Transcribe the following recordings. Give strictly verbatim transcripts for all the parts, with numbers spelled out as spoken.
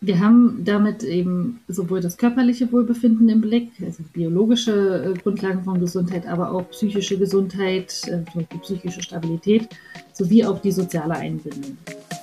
Wir haben damit eben sowohl das körperliche Wohlbefinden im Blick, also biologische äh, Grundlagen von Gesundheit, aber auch psychische Gesundheit, äh, zum Beispiel psychische Stabilität, sowie auch die soziale Einbindung.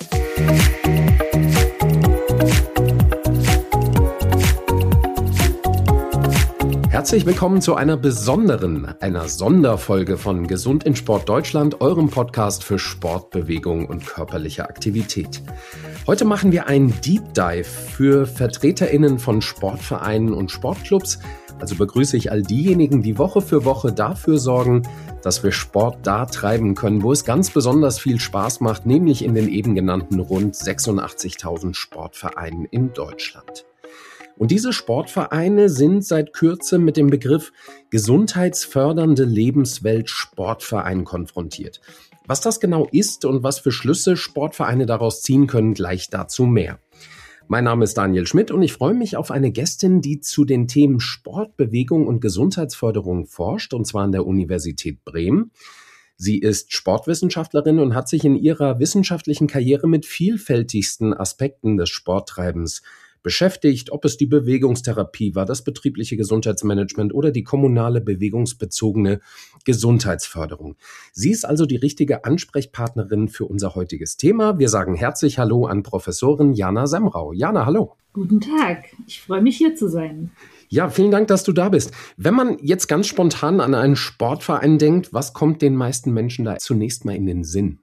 Herzlich willkommen zu einer besonderen, einer Sonderfolge von Gesund in Sport Deutschland, eurem Podcast für Sport, Bewegung und körperliche Aktivität. Heute machen wir einen Deep Dive für VertreterInnen von Sportvereinen und Sportclubs. Also begrüße ich all diejenigen, die Woche für Woche dafür sorgen, dass wir Sport da treiben können, wo es ganz besonders viel Spaß macht, nämlich in den eben genannten rund sechsundachtzigtausend Sportvereinen in Deutschland. Und diese Sportvereine sind seit Kürzem mit dem Begriff gesundheitsfördernde Lebenswelt Sportverein konfrontiert. Was das genau ist und was für Schlüsse Sportvereine daraus ziehen können, gleich dazu mehr. Mein Name ist Daniel Schmidt und ich freue mich auf eine Gästin, die zu den Themen Sport, Bewegung und Gesundheitsförderung forscht, und zwar an der Universität Bremen. Sie ist Sportwissenschaftlerin und hat sich in ihrer wissenschaftlichen Karriere mit vielfältigsten Aspekten des Sporttreibens beschäftigt, ob es die Bewegungstherapie war, das betriebliche Gesundheitsmanagement oder die kommunale bewegungsbezogene Gesundheitsförderung. Sie ist also die richtige Ansprechpartnerin für unser heutiges Thema. Wir sagen herzlich Hallo an Professorin Jana Semrau. Jana, hallo. Guten Tag, ich freue mich hier zu sein. Ja, vielen Dank, dass du da bist. Wenn man jetzt ganz spontan an einen Sportverein denkt, was kommt den meisten Menschen da zunächst mal in den Sinn?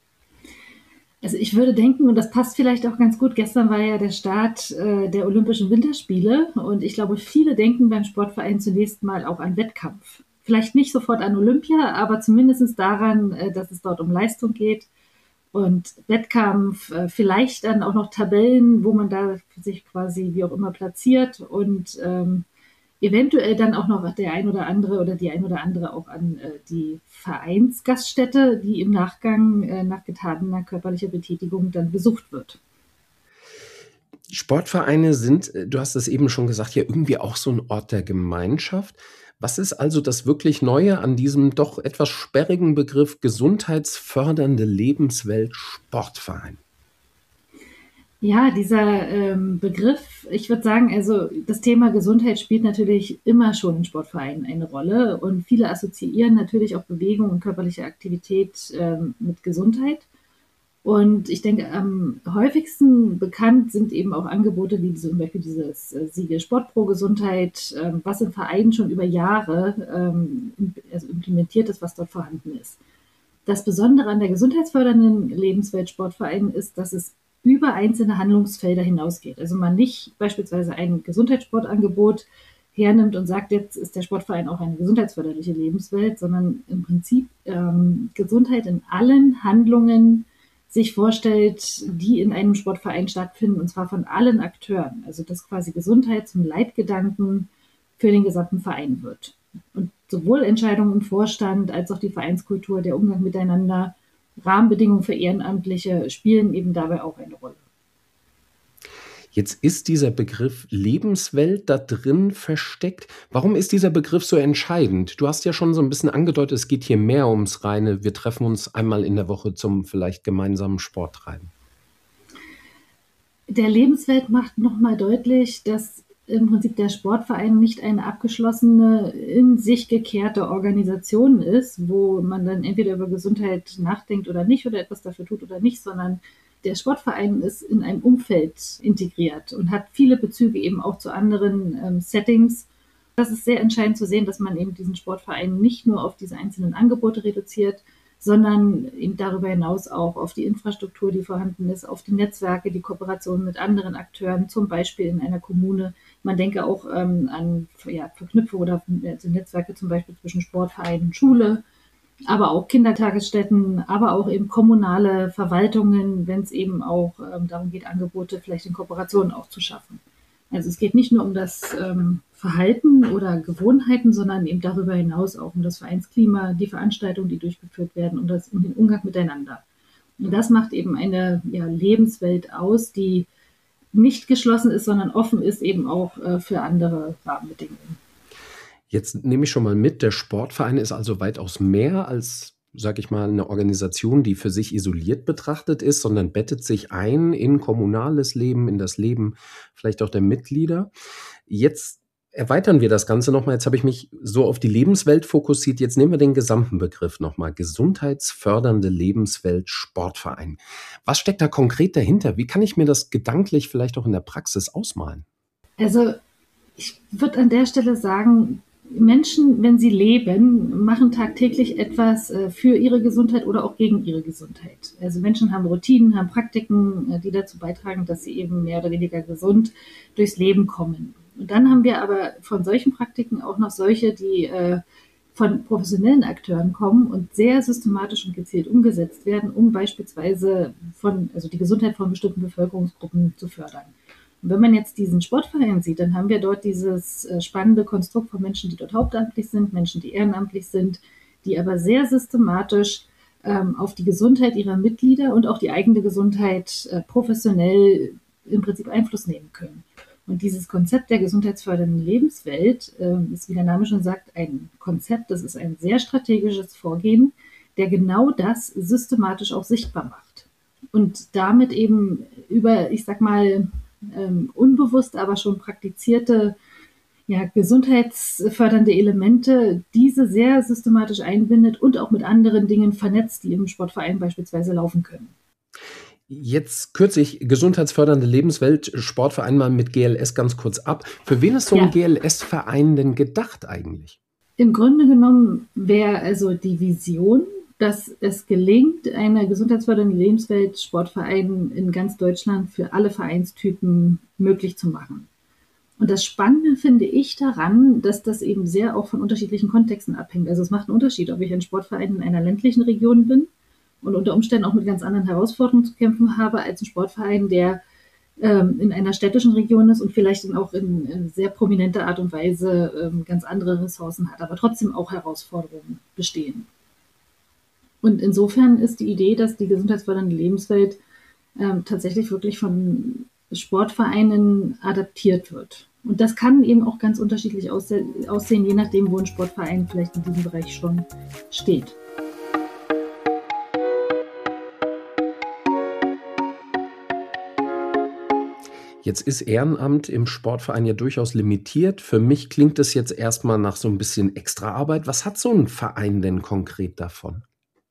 Also ich würde denken, und das passt vielleicht auch ganz gut, gestern war ja der Start äh, der Olympischen Winterspiele und ich glaube, viele denken beim Sportverein zunächst mal auch an Wettkampf. Vielleicht nicht sofort an Olympia, aber zumindest daran, äh, dass es dort um Leistung geht und Wettkampf, äh, vielleicht dann auch noch Tabellen, wo man da sich quasi wie auch immer platziert und ähm, eventuell dann auch noch der ein oder andere oder die ein oder andere auch an äh, die Vereinsgaststätte, die im Nachgang äh, nach getaner körperlicher Betätigung dann besucht wird. Sportvereine sind, du hast es eben schon gesagt, ja irgendwie auch so ein Ort der Gemeinschaft. Was ist also das wirklich Neue an diesem doch etwas sperrigen Begriff gesundheitsfördernde Lebenswelt Sportverein? Ja, dieser ähm, Begriff, ich würde sagen, also das Thema Gesundheit spielt natürlich immer schon in Sportvereinen eine Rolle und viele assoziieren natürlich auch Bewegung und körperliche Aktivität ähm, mit Gesundheit. Und ich denke, am häufigsten bekannt sind eben auch Angebote wie zum Beispiel dieses äh, Siegel Sport pro Gesundheit, ähm, was in Vereinen schon über Jahre ähm, also implementiert ist, was dort vorhanden ist. Das Besondere an der gesundheitsfördernden Lebenswelt Sportverein ist, dass es über einzelne Handlungsfelder hinausgeht. Also man nicht beispielsweise ein Gesundheitssportangebot hernimmt und sagt, jetzt ist der Sportverein auch eine gesundheitsförderliche Lebenswelt, sondern im Prinzip ähm, Gesundheit in allen Handlungen sich vorstellt, die in einem Sportverein stattfinden, und zwar von allen Akteuren. Also dass quasi Gesundheit zum Leitgedanken für den gesamten Verein wird. Und sowohl Entscheidungen im Vorstand als auch die Vereinskultur, der Umgang miteinander, Rahmenbedingungen für Ehrenamtliche spielen eben dabei auch eine Rolle. Jetzt ist dieser Begriff Lebenswelt da drin versteckt. Warum ist dieser Begriff so entscheidend? Du hast ja schon so ein bisschen angedeutet, es geht hier mehr ums reine, wir treffen uns einmal in der Woche zum vielleicht gemeinsamen Sporttreiben. Der Lebenswelt macht nochmal deutlich, dass im Prinzip der Sportverein nicht eine abgeschlossene, in sich gekehrte Organisation ist, wo man dann entweder über Gesundheit nachdenkt oder nicht oder etwas dafür tut oder nicht, sondern der Sportverein ist in einem Umfeld integriert und hat viele Bezüge eben auch zu anderen ähm, Settings. Das ist sehr entscheidend zu sehen, dass man eben diesen Sportverein nicht nur auf diese einzelnen Angebote reduziert, sondern eben darüber hinaus auch auf die Infrastruktur, die vorhanden ist, auf die Netzwerke, die Kooperation mit anderen Akteuren, zum Beispiel in einer Kommune. Man denke auch ähm, an ja, Verknüpfung oder also Netzwerke zum Beispiel zwischen Sportvereinen und Schule, aber auch Kindertagesstätten, aber auch eben kommunale Verwaltungen, wenn es eben auch ähm, darum geht, Angebote vielleicht in Kooperation auch zu schaffen. Also es geht nicht nur um das ähm, Verhalten oder Gewohnheiten, sondern eben darüber hinaus auch um das Vereinsklima, die Veranstaltungen, die durchgeführt werden und das, um den Umgang miteinander. Und das macht eben eine ja, Lebenswelt aus, die nicht geschlossen ist, sondern offen ist eben auch äh, für andere Rahmenbedingungen. Jetzt nehme ich schon mal mit, der Sportverein ist also weitaus mehr als sag ich mal, eine Organisation, die für sich isoliert betrachtet ist, sondern bettet sich ein in kommunales Leben, in das Leben vielleicht auch der Mitglieder. Jetzt erweitern wir das Ganze nochmal. Jetzt habe ich mich so auf die Lebenswelt fokussiert. Jetzt nehmen wir den gesamten Begriff nochmal. Gesundheitsfördernde Lebenswelt Sportverein. Was steckt da konkret dahinter? Wie kann ich mir das gedanklich vielleicht auch in der Praxis ausmalen? Also ich würde an der Stelle sagen, Menschen, wenn sie leben, machen tagtäglich etwas für ihre Gesundheit oder auch gegen ihre Gesundheit. Also Menschen haben Routinen, haben Praktiken, die dazu beitragen, dass sie eben mehr oder weniger gesund durchs Leben kommen. Und dann haben wir aber von solchen Praktiken auch noch solche, die äh, von professionellen Akteuren kommen und sehr systematisch und gezielt umgesetzt werden, um beispielsweise von, also die Gesundheit von bestimmten Bevölkerungsgruppen zu fördern. Und wenn man jetzt diesen Sportverein sieht, dann haben wir dort dieses äh, spannende Konstrukt von Menschen, die dort hauptamtlich sind, Menschen, die ehrenamtlich sind, die aber sehr systematisch ähm, auf die Gesundheit ihrer Mitglieder und auch die eigene Gesundheit äh, professionell im Prinzip Einfluss nehmen können. Und dieses Konzept der gesundheitsfördernden Lebenswelt äh, ist, wie der Name schon sagt, ein Konzept, das ist ein sehr strategisches Vorgehen, der genau das systematisch auch sichtbar macht. Und damit eben über, ich sag mal, ähm, unbewusst, aber schon praktizierte ja, gesundheitsfördernde Elemente, diese sehr systematisch einbindet und auch mit anderen Dingen vernetzt, die im Sportverein beispielsweise laufen können. Jetzt kürze ich gesundheitsfördernde Lebenswelt Sportverein mal mit G L S ganz kurz ab. Für wen ist so ein ja. G L S-Verein denn gedacht eigentlich? Im Grunde genommen wäre also die Vision, dass es gelingt, eine gesundheitsfördernde Lebenswelt Sportverein in ganz Deutschland für alle Vereinstypen möglich zu machen. Und das Spannende finde ich daran, dass das eben sehr auch von unterschiedlichen Kontexten abhängt. Also es macht einen Unterschied, ob ich ein Sportverein in einer ländlichen Region bin und unter Umständen auch mit ganz anderen Herausforderungen zu kämpfen habe, als ein Sportverein, der ähm, in einer städtischen Region ist und vielleicht dann auch in, in sehr prominenter Art und Weise ähm, ganz andere Ressourcen hat, aber trotzdem auch Herausforderungen bestehen. Und insofern ist die Idee, dass die gesundheitsfördernde Lebenswelt ähm, tatsächlich wirklich von Sportvereinen adaptiert wird. Und das kann eben auch ganz unterschiedlich aussehen, je nachdem, wo ein Sportverein vielleicht in diesem Bereich schon steht. Jetzt ist Ehrenamt im Sportverein ja durchaus limitiert. Für mich klingt es jetzt erstmal nach so ein bisschen Extraarbeit. Was hat so ein Verein denn konkret davon?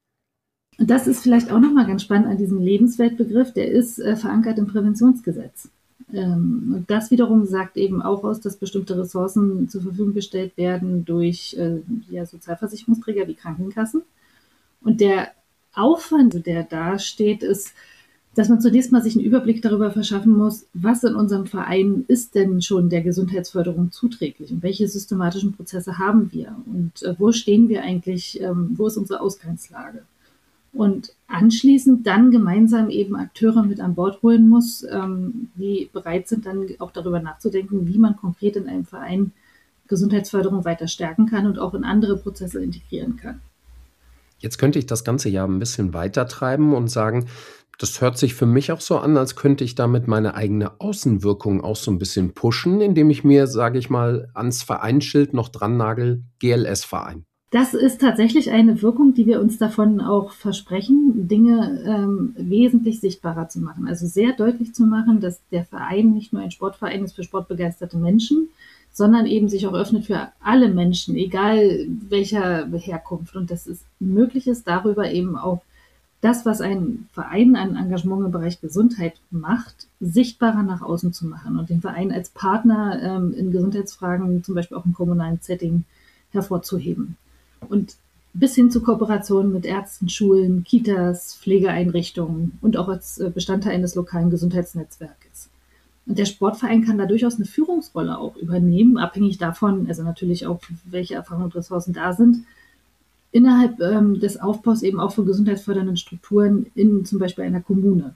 Und das ist vielleicht auch nochmal ganz spannend an diesem Lebensweltbegriff. Der ist äh, verankert im Präventionsgesetz. Ähm, und das wiederum sagt eben auch aus, dass bestimmte Ressourcen zur Verfügung gestellt werden durch äh, ja, Sozialversicherungsträger wie Krankenkassen. Und der Aufwand, der da steht, ist, dass man zunächst mal sich einen Überblick darüber verschaffen muss, was in unserem Verein ist denn schon der Gesundheitsförderung zuträglich und welche systematischen Prozesse haben wir und äh, wo stehen wir eigentlich, ähm, wo ist unsere Ausgangslage. Und anschließend dann gemeinsam eben Akteure mit an Bord holen muss, ähm, die bereit sind, dann auch darüber nachzudenken, wie man konkret in einem Verein Gesundheitsförderung weiter stärken kann und auch in andere Prozesse integrieren kann. Jetzt könnte ich das ganze ja ein bisschen weiter treiben und sagen, das hört sich für mich auch so an, als könnte ich damit meine eigene Außenwirkung auch so ein bisschen pushen, indem ich mir, sage ich mal, ans Vereinsschild noch dran nagel, G L S-Verein. Das ist tatsächlich eine Wirkung, die wir uns davon auch versprechen, Dinge ähm, wesentlich sichtbarer zu machen. Also sehr deutlich zu machen, dass der Verein nicht nur ein Sportverein ist für sportbegeisterte Menschen, sondern eben sich auch öffnet für alle Menschen, egal welcher Herkunft. Und dass es möglich ist, darüber eben auch das, was ein Verein an Engagement im Bereich Gesundheit macht, sichtbarer nach außen zu machen und den Verein als Partner ähm, in Gesundheitsfragen, zum Beispiel auch im kommunalen Setting, hervorzuheben. Und bis hin zu Kooperationen mit Ärzten, Schulen, Kitas, Pflegeeinrichtungen und auch als Bestandteil eines lokalen Gesundheitsnetzwerkes. Und der Sportverein kann da durchaus eine Führungsrolle auch übernehmen, abhängig davon, also natürlich auch, welche Erfahrungen und Ressourcen da sind, innerhalb ähm, des Aufbaus eben auch von gesundheitsfördernden Strukturen in zum Beispiel einer Kommune.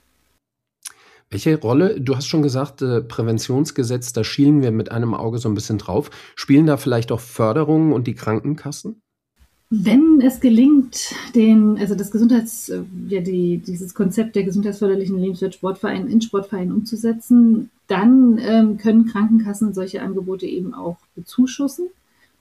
Welche Rolle, du hast schon gesagt, äh, Präventionsgesetz, da schielen wir mit einem Auge so ein bisschen drauf. Spielen da vielleicht auch Förderungen und die Krankenkassen? Wenn es gelingt, den, also das Gesundheits, ja, die, dieses Konzept der gesundheitsförderlichen Lebenswelt Sportverein in Sportvereinen umzusetzen, dann ähm, können Krankenkassen solche Angebote eben auch bezuschussen.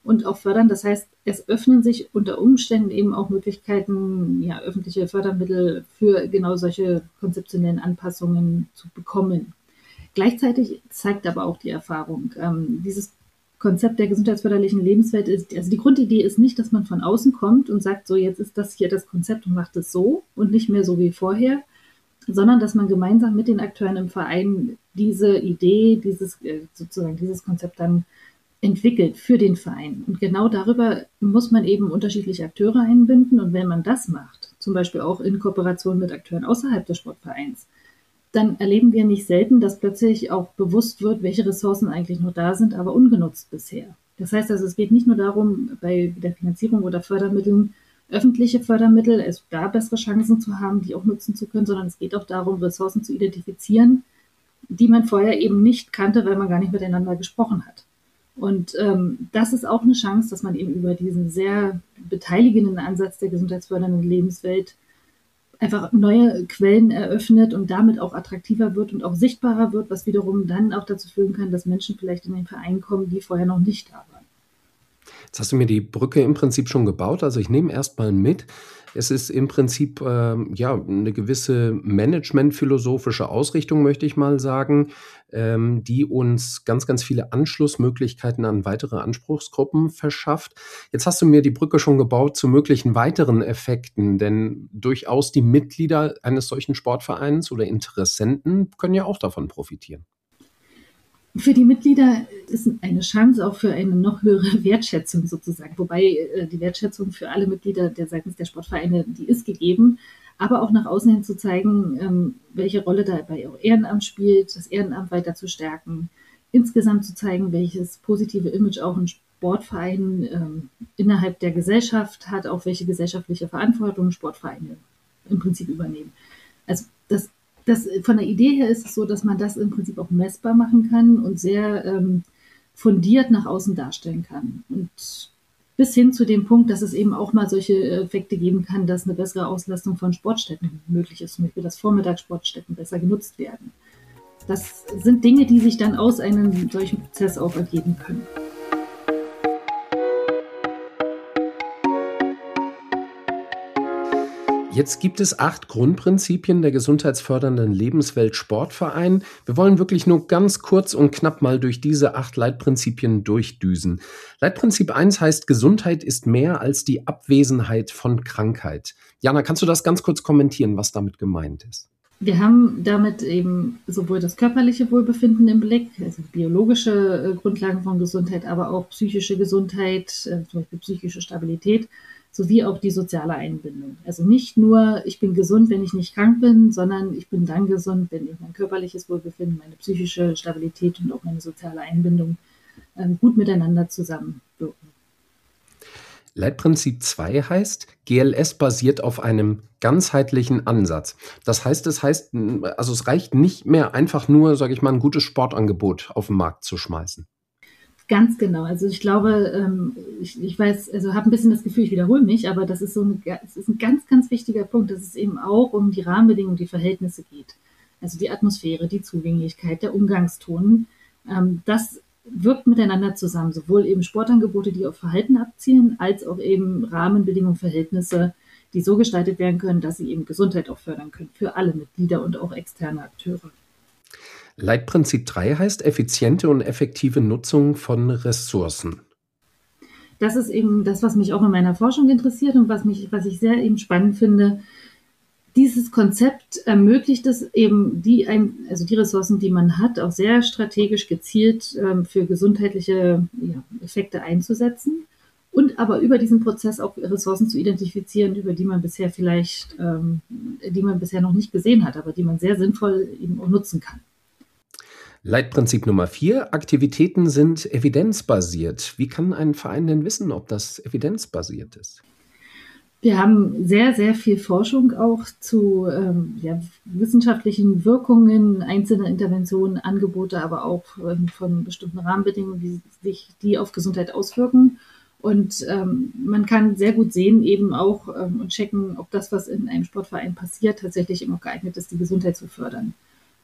und auch fördern. Das heißt, es öffnen sich unter Umständen eben auch Möglichkeiten, ja, öffentliche Fördermittel für genau solche konzeptionellen Anpassungen zu bekommen. Gleichzeitig zeigt aber auch die Erfahrung, ähm, dieses Konzept der gesundheitsförderlichen Lebenswelt ist, also die Grundidee ist nicht, dass man von außen kommt und sagt, so jetzt ist das hier das Konzept und macht es so und nicht mehr so wie vorher, sondern dass man gemeinsam mit den Akteuren im Verein diese Idee, dieses sozusagen dieses Konzept dann entwickelt für den Verein. Und genau darüber muss man eben unterschiedliche Akteure einbinden. Und wenn man das macht, zum Beispiel auch in Kooperation mit Akteuren außerhalb des Sportvereins, dann erleben wir nicht selten, dass plötzlich auch bewusst wird, welche Ressourcen eigentlich noch da sind, aber ungenutzt bisher. Das heißt also, es geht nicht nur darum, bei der Finanzierung oder Fördermitteln, öffentliche Fördermittel, es da bessere Chancen zu haben, die auch nutzen zu können, sondern es geht auch darum, Ressourcen zu identifizieren, die man vorher eben nicht kannte, weil man gar nicht miteinander gesprochen hat. Und ähm, das ist auch eine Chance, dass man eben über diesen sehr beteiligenden Ansatz der gesundheitsfördernden Lebenswelt einfach neue Quellen eröffnet und damit auch attraktiver wird und auch sichtbarer wird, was wiederum dann auch dazu führen kann, dass Menschen vielleicht in den Verein kommen, die vorher noch nicht da waren. Jetzt hast du mir die Brücke im Prinzip schon gebaut. Also ich nehme erstmal mit, es ist im Prinzip ähm, ja eine gewisse managementphilosophische Ausrichtung, möchte ich mal sagen, ähm, die uns ganz, ganz viele Anschlussmöglichkeiten an weitere Anspruchsgruppen verschafft. Jetzt hast du mir die Brücke schon gebaut zu möglichen weiteren Effekten, denn durchaus die Mitglieder eines solchen Sportvereins oder Interessenten können ja auch davon profitieren. Für die Mitglieder ist eine Chance auch für eine noch höhere Wertschätzung sozusagen, wobei äh, die Wertschätzung für alle Mitglieder der seitens der Sportvereine, die ist gegeben, aber auch nach außen hin zu zeigen, ähm, welche Rolle dabei auch Ehrenamt spielt, das Ehrenamt weiter zu stärken, insgesamt zu zeigen, welches positive Image auch ein Sportverein ähm, innerhalb der Gesellschaft hat, auch welche gesellschaftliche Verantwortung Sportvereine im Prinzip übernehmen. Also das Das, von der Idee her ist es so, dass man das im Prinzip auch messbar machen kann und sehr ähm, fundiert nach außen darstellen kann. Und bis hin zu dem Punkt, dass es eben auch mal solche Effekte geben kann, dass eine bessere Auslastung von Sportstätten möglich ist, zum Beispiel, dass Vormittagssportstätten besser genutzt werden. Das sind Dinge, die sich dann aus einem solchen Prozess auch ergeben können. Jetzt gibt es acht Grundprinzipien der gesundheitsfördernden Lebenswelt Sportverein. Wir wollen wirklich nur ganz kurz und knapp mal durch diese acht Leitprinzipien durchdüsen. Leitprinzip eins heißt, Gesundheit ist mehr als die Abwesenheit von Krankheit. Jana, kannst du das ganz kurz kommentieren, was damit gemeint ist? Wir haben damit eben sowohl das körperliche Wohlbefinden im Blick, also biologische Grundlagen von Gesundheit, aber auch psychische Gesundheit, zum Beispiel psychische Stabilität, sowie auch die soziale Einbindung. Also nicht nur, ich bin gesund, wenn ich nicht krank bin, sondern ich bin dann gesund, wenn ich mein körperliches Wohlbefinden, meine psychische Stabilität und auch meine soziale Einbindung ähm, gut miteinander zusammenwirken. Leitprinzip zwei heißt, G L S basiert auf einem ganzheitlichen Ansatz. Das heißt, es heißt, also es reicht nicht mehr einfach nur, sage ich mal, ein gutes Sportangebot auf den Markt zu schmeißen. Ganz genau. Also ich glaube, ich, ich weiß, also habe ein bisschen das Gefühl, ich wiederhole mich, aber das ist so ein, das ist ein ganz, ganz wichtiger Punkt, dass es eben auch um die Rahmenbedingungen, die Verhältnisse geht. Also die Atmosphäre, die Zugänglichkeit, der Umgangston. Das wirkt miteinander zusammen, sowohl eben Sportangebote, die auf Verhalten abzielen, als auch eben Rahmenbedingungen, Verhältnisse, die so gestaltet werden können, dass sie eben Gesundheit auch fördern können für alle Mitglieder und auch externe Akteure. Leitprinzip drei heißt effiziente und effektive Nutzung von Ressourcen. Das ist eben das, was mich auch in meiner Forschung interessiert und was mich, was ich sehr eben spannend finde. Dieses Konzept ermöglicht es eben, die, also die Ressourcen, die man hat, auch sehr strategisch gezielt ähm, für gesundheitliche ja, Effekte einzusetzen und aber über diesen Prozess auch Ressourcen zu identifizieren, über die man bisher vielleicht, ähm, die man bisher noch nicht gesehen hat, aber die man sehr sinnvoll eben auch nutzen kann. Leitprinzip Nummer vier, Aktivitäten sind evidenzbasiert. Wie kann ein Verein denn wissen, ob das evidenzbasiert ist? Wir haben sehr, sehr viel Forschung auch zu ähm, ja, wissenschaftlichen Wirkungen einzelner Interventionen, Angebote, aber auch ähm, von bestimmten Rahmenbedingungen, wie sich die auf Gesundheit auswirken. Und ähm, man kann sehr gut sehen eben auch ähm, und checken, ob das, was in einem Sportverein passiert, tatsächlich immer geeignet ist, die Gesundheit zu fördern.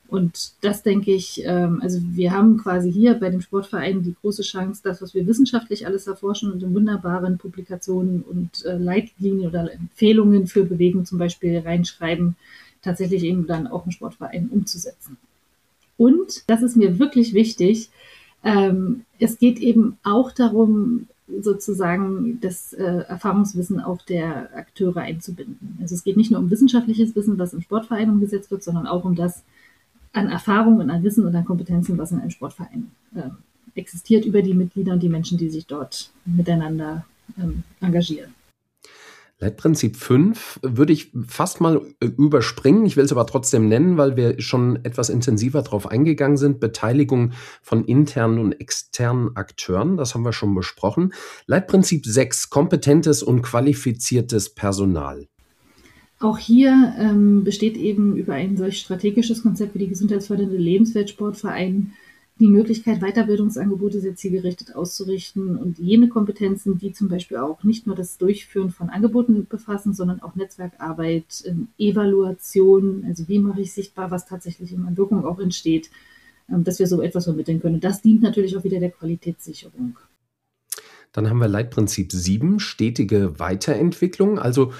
Und das denke ich, ähm, also wir haben quasi hier bei dem Sportverein die große Chance, das, was wir wissenschaftlich alles erforschen und in wunderbaren Publikationen und äh, Leitlinien oder Empfehlungen für Bewegung zum Beispiel reinschreiben, tatsächlich eben dann auch im Sportverein umzusetzen. Und, das ist mir wirklich wichtig, ähm, es geht eben auch darum, sozusagen das äh, Erfahrungswissen auch der Akteure einzubinden. Also es geht nicht nur um wissenschaftliches Wissen, was im Sportverein umgesetzt wird, sondern auch um das an Erfahrung und an Wissen und an Kompetenzen, was in einem Sportverein äh, existiert, über die Mitglieder und die Menschen, die sich dort miteinander ähm, engagieren. Leitprinzip fünf würde ich fast mal überspringen. Ich will es aber trotzdem nennen, weil wir schon etwas intensiver darauf eingegangen sind. Beteiligung von internen und externen Akteuren, das haben wir schon besprochen. Leitprinzip sechs, kompetentes und qualifiziertes Personal. Auch hier ähm, besteht eben über ein solch strategisches Konzept wie die gesundheitsfördernde Lebensweltsportverein die Möglichkeit, Weiterbildungsangebote sehr zielgerichtet auszurichten und jene Kompetenzen, die zum Beispiel auch nicht nur das Durchführen von Angeboten befassen, sondern auch Netzwerkarbeit, Evaluation, also wie mache ich sichtbar, was tatsächlich in Wirkung auch entsteht, dass wir so etwas vermitteln können. Das dient natürlich auch wieder der Qualitätssicherung. Dann haben wir Leitprinzip sieben, stetige Weiterentwicklung. Also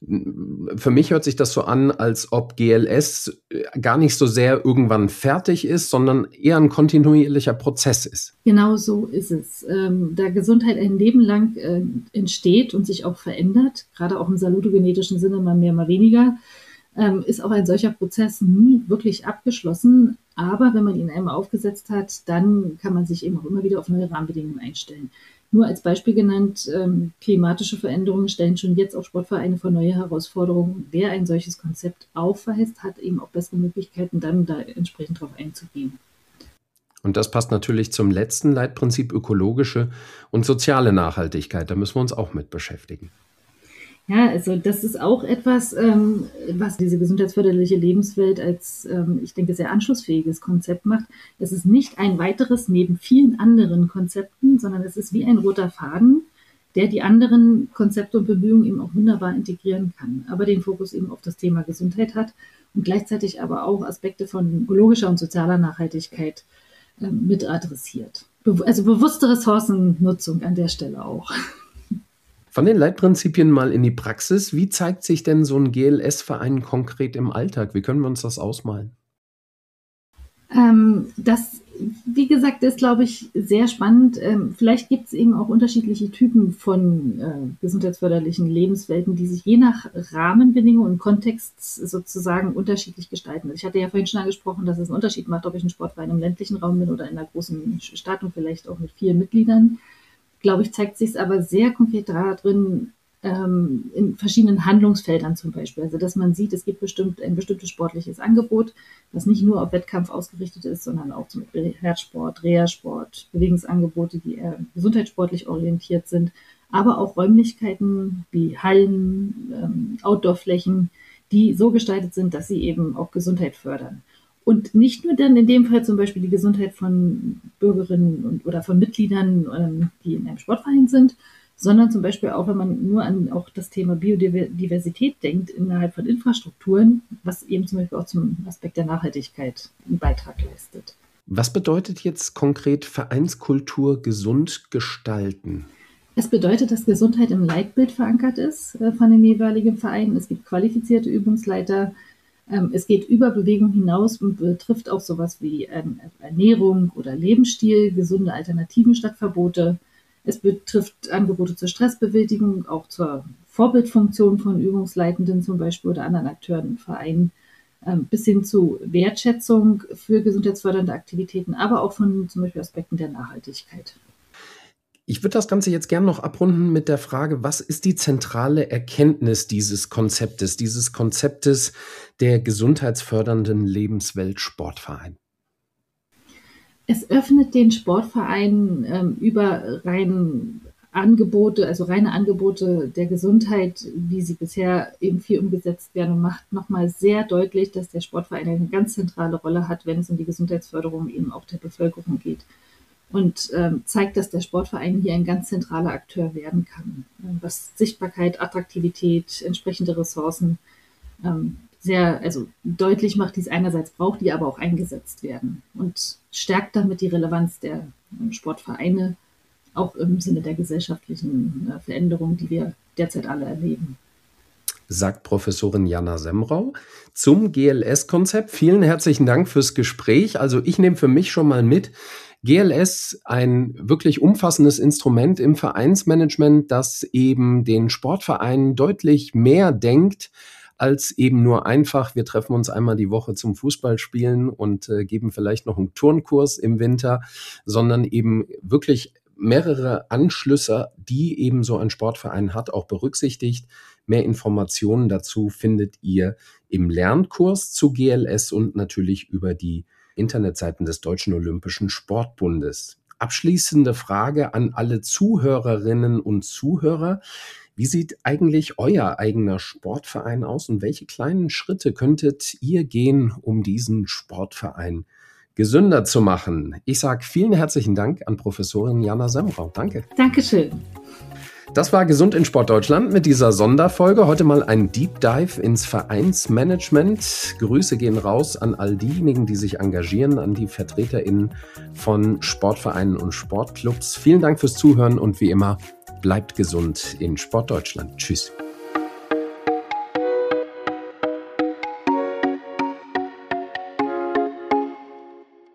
für mich hört sich das so an, als ob G L S gar nicht so sehr irgendwann fertig ist, sondern eher ein kontinuierlicher Prozess ist. Genau so ist es. Ähm, da Gesundheit ein Leben lang äh, entsteht und sich auch verändert, gerade auch im salutogenetischen Sinne, mal mehr, mal weniger, ähm, ist auch ein solcher Prozess nie wirklich abgeschlossen. Aber wenn man ihn einmal aufgesetzt hat, dann kann man sich eben auch immer wieder auf neue Rahmenbedingungen einstellen. Nur als Beispiel genannt, ähm, klimatische Veränderungen stellen schon jetzt auch Sportvereine vor neue Herausforderungen. Wer ein solches Konzept aufweist, hat eben auch bessere Möglichkeiten, dann da entsprechend drauf einzugehen. Und das passt natürlich zum letzten Leitprinzip, ökologische und soziale Nachhaltigkeit. Da müssen wir uns auch mit beschäftigen. Ja, also das ist auch etwas, ähm, was diese gesundheitsförderliche Lebenswelt als, ähm, ich denke, sehr anschlussfähiges Konzept macht. Es ist nicht ein weiteres neben vielen anderen Konzepten, sondern es ist wie ein roter Faden, der die anderen Konzepte und Bemühungen eben auch wunderbar integrieren kann, aber den Fokus eben auf das Thema Gesundheit hat und gleichzeitig aber auch Aspekte von ökologischer und sozialer Nachhaltigkeit ähm, mit adressiert. Be- also bewusste Ressourcennutzung an der Stelle auch. Von den Leitprinzipien mal in die Praxis. Wie zeigt sich denn so ein G L S-Verein konkret im Alltag? Wie können wir uns das ausmalen? Ähm, das, wie gesagt, ist, glaube ich, sehr spannend. Ähm, vielleicht gibt es eben auch unterschiedliche Typen von äh, gesundheitsförderlichen Lebenswelten, die sich je nach Rahmenbedingungen und Kontext sozusagen unterschiedlich gestalten. Ich hatte ja vorhin schon angesprochen, dass es einen Unterschied macht, ob ich ein Sportverein im ländlichen Raum bin oder in einer großen Stadt und vielleicht auch mit vielen Mitgliedern. Glaube ich, zeigt sich es aber sehr konkret darin, ähm, in verschiedenen Handlungsfeldern zum Beispiel. Also, dass man sieht, es gibt bestimmt ein bestimmtes sportliches Angebot, das nicht nur auf Wettkampf ausgerichtet ist, sondern auch zum Beispiel Herzsport, Reha-Sport, Bewegungsangebote, die eher gesundheitssportlich orientiert sind, aber auch Räumlichkeiten wie Hallen, ähm, Outdoor-Flächen, die so gestaltet sind, dass sie eben auch Gesundheit fördern. Und nicht nur dann in dem Fall zum Beispiel die Gesundheit von Bürgerinnen und, oder von Mitgliedern, ähm, die in einem Sportverein sind, sondern zum Beispiel auch, wenn man nur an auch das Thema Biodiversität denkt innerhalb von Infrastrukturen, was eben zum Beispiel auch zum Aspekt der Nachhaltigkeit einen Beitrag leistet. Was bedeutet jetzt konkret Vereinskultur gesund gestalten? Es bedeutet, dass Gesundheit im Leitbild verankert ist äh, von dem jeweiligen Verein. Es gibt qualifizierte Übungsleiter. Ähm, es geht über Bewegung hinaus und betrifft auch sowas wie ähm, Ernährung oder Lebensstil, gesunde Alternativen statt Verbote. Es betrifft Angebote zur Stressbewältigung, auch zur Vorbildfunktion von Übungsleitenden zum Beispiel oder anderen Akteuren im Verein, ähm, bis hin zu Wertschätzung für gesundheitsfördernde Aktivitäten, aber auch von zum Beispiel Aspekten der Nachhaltigkeit. Ich würde das Ganze jetzt gerne noch abrunden mit der Frage, was ist die zentrale Erkenntnis dieses Konzeptes, dieses Konzeptes der gesundheitsfördernden Lebenswelt Sportverein? Es öffnet den Sportvereinen ähm, über rein Angebote, also reine Angebote der Gesundheit, wie sie bisher eben viel umgesetzt werden, und macht nochmal sehr deutlich, dass der Sportverein eine ganz zentrale Rolle hat, wenn es um die Gesundheitsförderung eben auch der Bevölkerung geht. Und ähm, zeigt, dass der Sportverein hier ein ganz zentraler Akteur werden kann, was Sichtbarkeit, Attraktivität, entsprechende Ressourcen, ähm, sehr, also deutlich macht, die es einerseits braucht, die aber auch eingesetzt werden und stärkt damit die Relevanz der Sportvereine, auch im Sinne der gesellschaftlichen Veränderungen, die wir derzeit alle erleben. Sagt Professorin Jana Semrau zum G L S-Konzept. Vielen herzlichen Dank fürs Gespräch. Also ich nehme für mich schon mal mit, G L S, ein wirklich umfassendes Instrument im Vereinsmanagement, das eben den Sportvereinen deutlich mehr denkt, als eben nur einfach, wir treffen uns einmal die Woche zum Fußballspielen und äh, geben vielleicht noch einen Turnkurs im Winter, sondern eben wirklich mehrere Anschlüsse, die eben so ein Sportverein hat, auch berücksichtigt. Mehr Informationen dazu findet ihr im Lernkurs zu G L S und natürlich über die Internetseiten des Deutschen Olympischen Sportbundes. Abschließende Frage an alle Zuhörerinnen und Zuhörer. Wie sieht eigentlich euer eigener Sportverein aus und welche kleinen Schritte könntet ihr gehen, um diesen Sportverein gesünder zu machen? Ich sage vielen herzlichen Dank an Professorin Jana Semrau. Danke. Dankeschön. Das war Gesund in Sport Deutschland mit dieser Sonderfolge. Heute mal ein Deep Dive ins Vereinsmanagement. Grüße gehen raus an all diejenigen, die sich engagieren, an die VertreterInnen von Sportvereinen und Sportclubs. Vielen Dank fürs Zuhören und wie immer, bleibt gesund in Sport Deutschland. Tschüss.